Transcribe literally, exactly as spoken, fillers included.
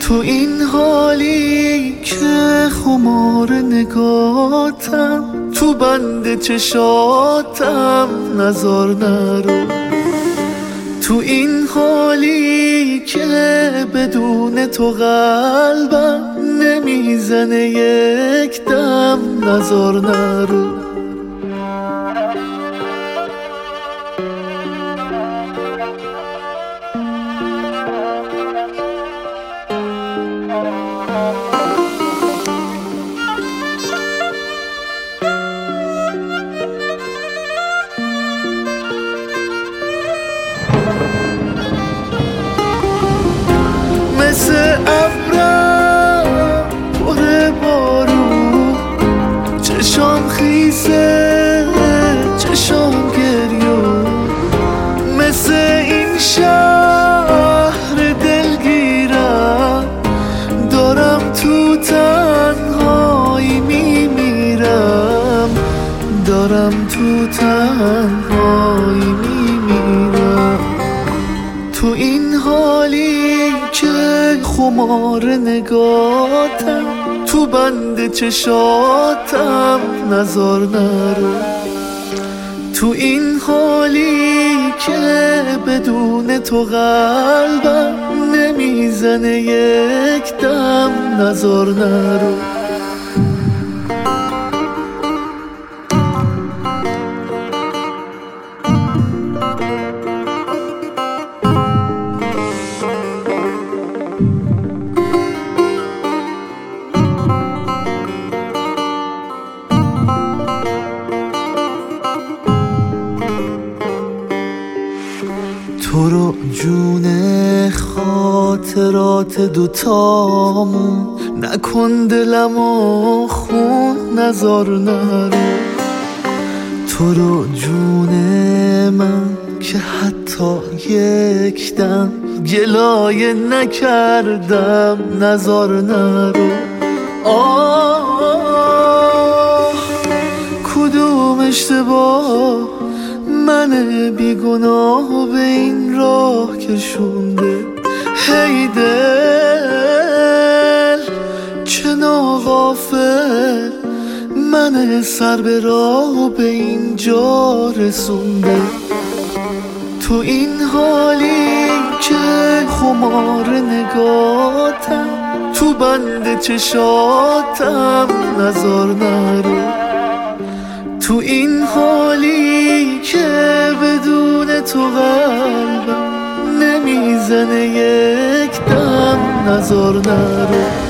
تو این حالی که خمار نگاتم، تو بند چشاتم نزار نرو. تو این حالی که بدون تو قلبم نمیزنه یک دم نزار نرو. مثل ابرم پر بارون، چشام خیسه چشام گریون. مثل این شهر دلگیرم، دارم تو تنهایی میمیرم، دارم تو تنهایی میمیرم. تو این حالی که خمار نگاتم، تو بند چشاتم نزار نرو. تو این حالی که بدون تو قلبم نمیزنه یک دم نزار نرو. تو رو جون خاطرات دوتامون، نکن دلمو خون نزار نرو. تو رو جون من که حتی یک دم گلایه نکردم نزار نرو. آه کدوم اشتباه من بیگناه به این راه کشونده. هی دل چه ناغافل من سر به راه به اینجا رسونده. تو این حالی که خمار نگاتم، تو بند چشاتم نزار نرو. تو این حالی که بدون تو قلبم نمیزنه یک دم نزار نرو.